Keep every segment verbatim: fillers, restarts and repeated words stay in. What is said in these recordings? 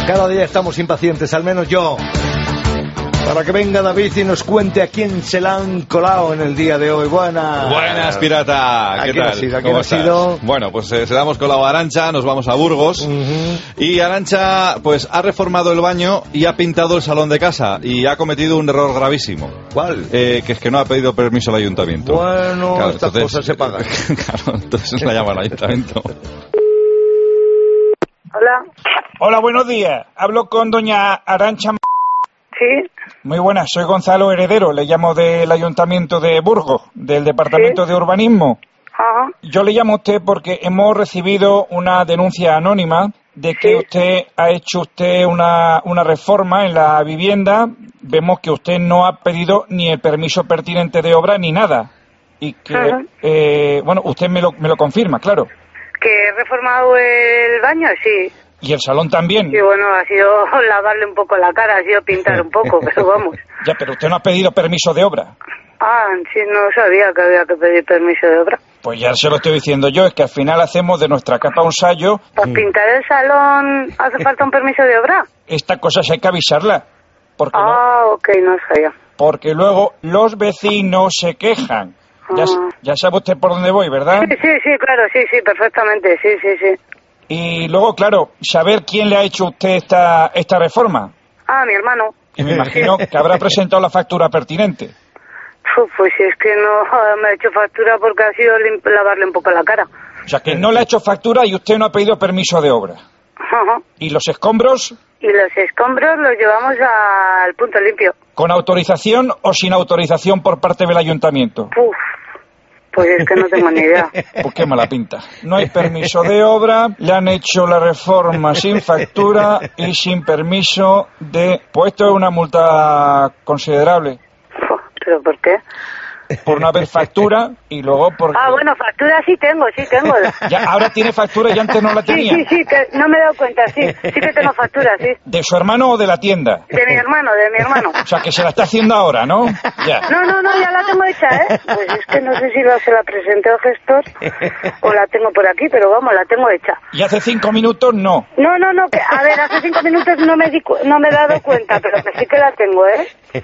Cada día estamos impacientes, al menos yo, para que venga David y nos cuente a quién se la han colado en el día de hoy. Buenas. Buenas, pirata. ¿Qué tal? Ha sido? ¿A ¿Cómo ha estás? sido? Bueno, pues eh, se damos colado a Arantxa, nos vamos a Burgos. Uh-huh. Y Arantxa, pues ha reformado el baño y ha pintado el salón de casa. Y ha cometido un error gravísimo. ¿Cuál? Eh, que es que no ha pedido permiso al ayuntamiento. Bueno, claro, estas entonces, cosas se pagan. Claro, entonces la llama al ayuntamiento. Hola. Hola, buenos días. Hablo con doña Arantxa. Sí. Muy buenas, soy Gonzalo Heredero, le llamo del Ayuntamiento de Burgos, del Departamento ¿Sí? de Urbanismo. Ajá. Yo le llamo a usted porque hemos recibido una denuncia anónima de que ¿Sí? usted ha hecho usted una, una reforma en la vivienda. Vemos que usted no ha pedido ni el permiso pertinente de obra ni nada. Y que, Ajá. eh, bueno, usted me lo, me lo confirma, claro. ¿Que he reformado el baño? Sí. Y el salón también. Y bueno, ha sido lavarle un poco la cara, ha sido pintar un poco, pero vamos. Ya, pero usted no ha pedido permiso de obra. Ah, sí, no sabía que había que pedir permiso de obra. Pues ya se lo estoy diciendo yo, es que al final hacemos de nuestra capa un sallo. ¿Para pintar el salón hace falta un permiso de obra? Esta cosa sí hay que avisarla. Porque, Ah, no, ok, no sabía. porque luego los vecinos se quejan. Ya, Ah. ya sabe usted por dónde voy, ¿verdad? Sí, sí, sí, claro, sí, sí, perfectamente, sí, sí, sí. Y luego, claro, saber quién le ha hecho a usted esta, esta reforma. Ah, mi hermano. Y me imagino que habrá presentado la factura pertinente. Uf, pues si es que no me ha hecho factura porque ha sido lim- lavarle un poco la cara. O sea, que no le ha hecho factura y usted no ha pedido permiso de obra. Ajá. ¿Y los escombros, Y los escombros los llevamos al punto limpio. con autorización o sin autorización por parte del ayuntamiento? Uf, pues es que no tengo ni idea. Pues qué mala pinta. No hay permiso de obra, le han hecho la reforma sin factura y sin permiso de... Pues esto es una multa considerable. Uf, ¿pero por qué? Por no haber factura y luego por... Ah, bueno, factura sí tengo, sí tengo. Ya, ahora tiene factura y antes no la Sí, tenía. sí, sí, que no me he dado cuenta, sí. Sí que tengo factura, sí. ¿De su hermano o de la tienda? De mi hermano, de mi hermano. O sea, que se la está haciendo ahora, ¿no? Ya. No, no, no, ya la tengo hecha, ¿eh? Pues es que no sé si la, se la presenté al gestor o la tengo por aquí, pero vamos, la tengo hecha. Y hace cinco minutos no. No, no, no, que, a ver, hace cinco minutos no me, di, cu- no me he dado cuenta, pero que sí que la tengo, ¿eh?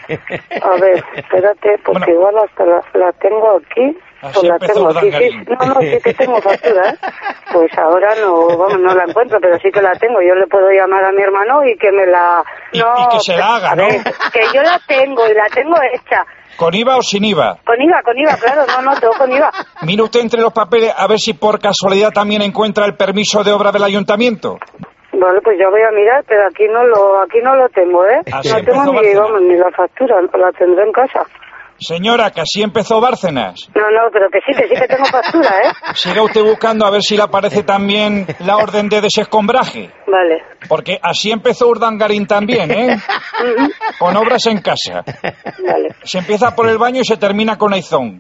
A ver, espérate, porque Bueno. igual hasta la, la tengo aquí. Así O la empezó tengo aquí, sí, Urdangarín. no, no, sí que tengo factura, ¿eh? Pues ahora no, vamos, no la encuentro, pero sí que la tengo. Yo le puedo llamar a mi hermano y que me la... Y- no, y que se la haga, a ver, ¿no? que yo la tengo y la tengo hecha. ¿Con I V A o sin I V A? Con I V A, con I V A, claro, no, no, todo con I V A. Mire usted entre los papeles a ver si por casualidad también encuentra el permiso de obra del ayuntamiento. Vale, pues yo voy a mirar, pero aquí no lo, aquí no lo tengo, ¿eh? Así no tengo empezó ni, Barcelona. vamos, ni la factura, la tendré en casa. Señora, que así empezó Bárcenas. No, no, pero que sí, que sí que tengo factura, ¿eh? Siga usted buscando a ver si le aparece también la orden de desescombraje. Vale. Porque así empezó Urdangarín también, ¿eh? Ujú. Con obras en casa. Vale. Se empieza por el baño y se termina con Aizón.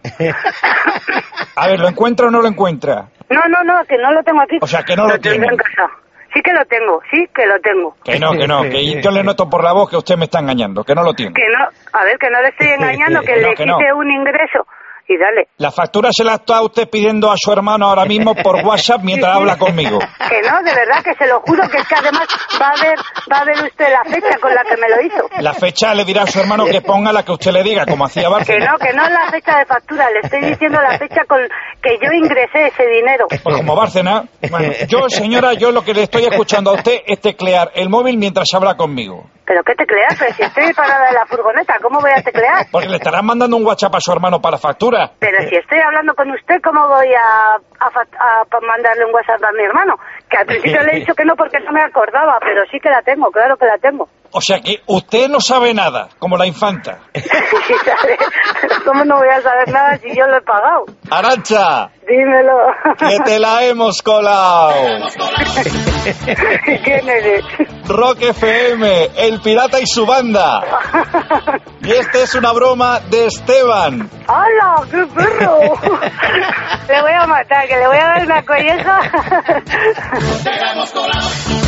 A ver, ¿lo encuentra o no lo encuentra? No, no, no, que no lo tengo aquí. O sea, que no lo tendré tiene. en casa. Sí que lo tengo, sí que lo tengo. Que no, que no, que yo le noto por la voz que usted me está engañando, que no lo tiene. Que no, a ver, que no le estoy engañando, que Que no, le que quite no. un ingreso. Y dale. La factura se la está usted pidiendo a su hermano ahora mismo por WhatsApp mientras Sí, sí. habla conmigo. Que no, de verdad, que se lo juro, que es que además va a ver, va a ver usted la fecha con la que me lo hizo. La fecha le dirá a su hermano que ponga la que usted le diga, como hacía Que Bárcenas. no, que no es la fecha de factura, le estoy diciendo la fecha con que yo ingresé ese dinero. Pues como Bárcenas. Bueno, yo, señora, yo lo que le estoy escuchando a usted es teclear el móvil mientras habla conmigo. ¿Pero qué tecleas? Pues si estoy parada en la furgoneta, ¿cómo voy a teclear? Porque le estarán mandando un WhatsApp a su hermano para factura. Pero si estoy hablando con usted, ¿cómo voy a, a, fa- a pa- mandarle un WhatsApp a mi hermano? Que al principio le he dicho que no porque no me acordaba, pero sí que la tengo, claro que la tengo. O sea que usted no sabe nada, como la infanta. Sí, ¿sabe? Pero ¿cómo no voy a saber nada si yo lo he pagado? Arantxa, Dímelo. que te la hemos colado. ¿Quién eres? Rock F M, el pirata y su banda. Y esta es una broma de Esteban. ¡Hala! ¡Qué perro! Le voy a matar, que le voy a dar una colleja. Te la hemos colado.